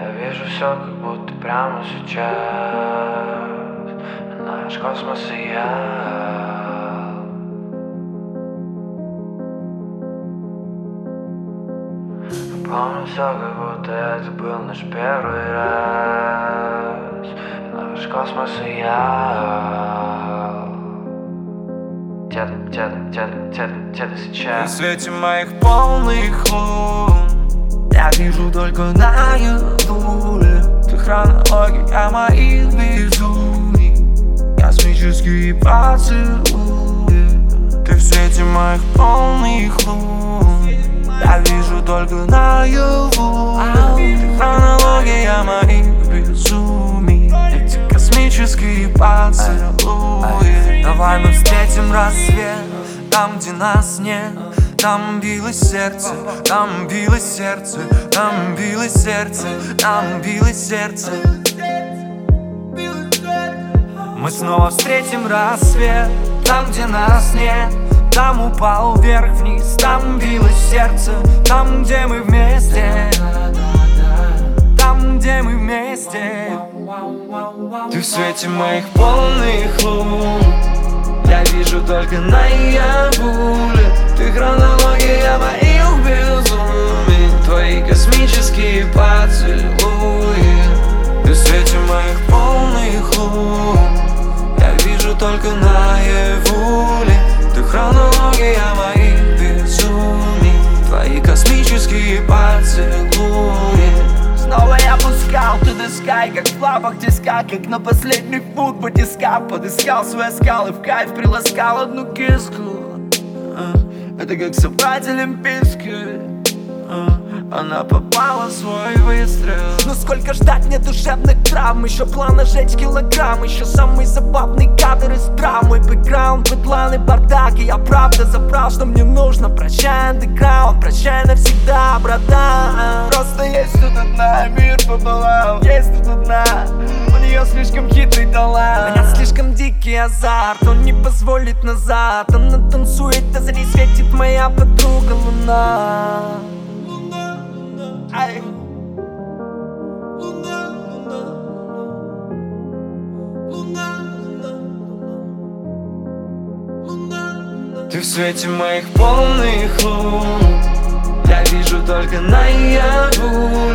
Я вижу все, как будто прямо сейчас. Наш космос и я. Помню все, как будто это был наш первый раз. Наш космос и я. Где-то сейчас. В свете моих полных лун я вижу только наяву. Ты хронология моих безумий, космические поцелуи. Ты в свете моих полных лун я вижу только наяву. Ты хронология моих безумий, эти космические поцелуи. Давай мы встретим рассвет там, где нас нет. Там билось сердце, там билось сердце, там билось сердце, там билось сердце. Мы снова встретим рассвет там, где нас нет. Там упал вверх-вниз, там билось сердце. Там, где мы вместе, там, где мы вместе. Ты в свете моих полных лун я вижу только наяву. Ты хронология моих безумий, твои космические поцелуи. Ты в свете моих полных лун я вижу только наяву. Ты хронология моих безумий, твои космические поцелуи. Снова я пускал to the sky, как в лапах тиска, как на последний путь батискаф. Подыскал свои скалы, в кайф приласкал одну киску. Это как собрать олимпийскую. Она попала в свой выстрел. Но сколько ждать мне душевных травм? Еще планы жечь килограмм. Еще самый забавный кадр из драм. Мой бэкграунд, бэтлан и бардак. И я правда забрал, что мне нужно. Прощай, андеграунд, прощай навсегда, братан. Просто есть тут одна, мир побалал. Есть тут одна, у нее слишком хитрый талант. У меня слишком дикий азарт, он не позволит назад. Она танцует, а за ней светит моя подруга луна. Ай. Ты в свете моих полных лун я вижу только наяву.